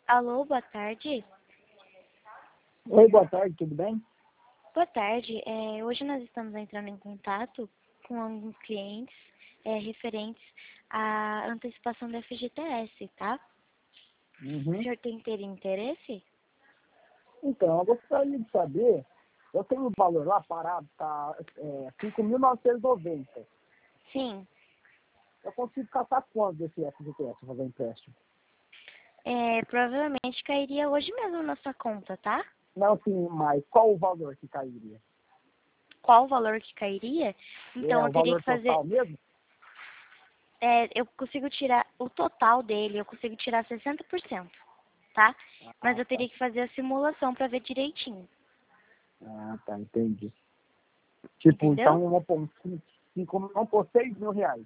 Alô, boa tarde. Oi, boa tarde, tudo bem? Boa tarde. Hoje nós estamos entrando em contato com alguns clientes referentes à antecipação da FGTS, tá? O Uhum. senhor tem ter interesse? Então, eu gostaria de saber, eu tenho um valor lá parado, tá 5.990. Sim. Eu consigo caçar quanto desse FGTS, fazer empréstimo? Provavelmente cairia hoje mesmo na sua conta, tá? Não, sim, mas qual o valor que cairia? Qual o valor que cairia? Então, É eu o teria valor que fazer... total mesmo? eu consigo tirar o total dele, eu consigo tirar 60%, tá? Mas Ah, eu tá. teria que fazer a simulação para ver direitinho, Ah, tá, entendi. Tipo, entendeu? então vamos pôr 6 mil reais.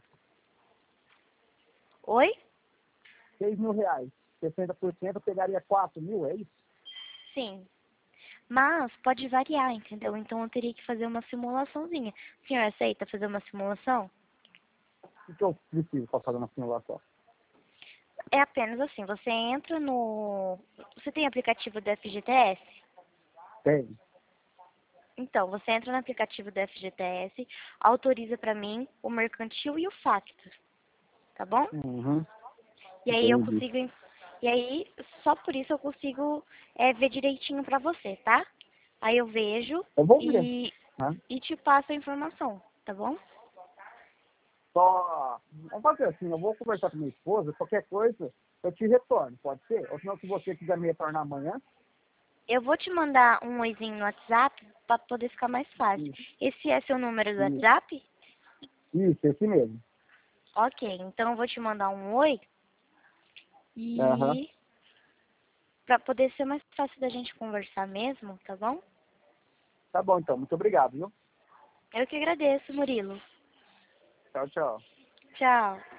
Oi? 6 mil reais. 60% eu pegaria 4 mil, é isso? Sim. Mas pode variar, entendeu? Então eu teria que fazer uma simulaçãozinha. O senhor aceita fazer uma simulação? O que eu preciso para fazer uma simulação? É apenas assim, você entra no... Você tem aplicativo do FGTS? Tem. Então, você entra no aplicativo do FGTS, autoriza para mim o mercantil e o facto, tá bom? Uhum. E aí eu Entendi. consigo... E aí, só por isso eu consigo ver direitinho pra você, tá? Aí eu vejo Eu vou ver, e, né? e te passo a informação, tá bom? Só, vamos fazer assim, eu vou conversar com minha esposa, qualquer coisa, eu te retorno, pode ser? Ou senão, se você quiser me retornar amanhã, Eu vou te mandar um oizinho no WhatsApp para poder ficar mais fácil. isso, Esse é seu número do isso, WhatsApp? isso, esse mesmo. Ok, então eu vou te mandar um oi Aham. e para poder ser mais fácil da gente conversar mesmo, tá bom? Tá bom, então, muito obrigado, viu? Eu que agradeço, Murilo. Tchau, tchau. Tchau.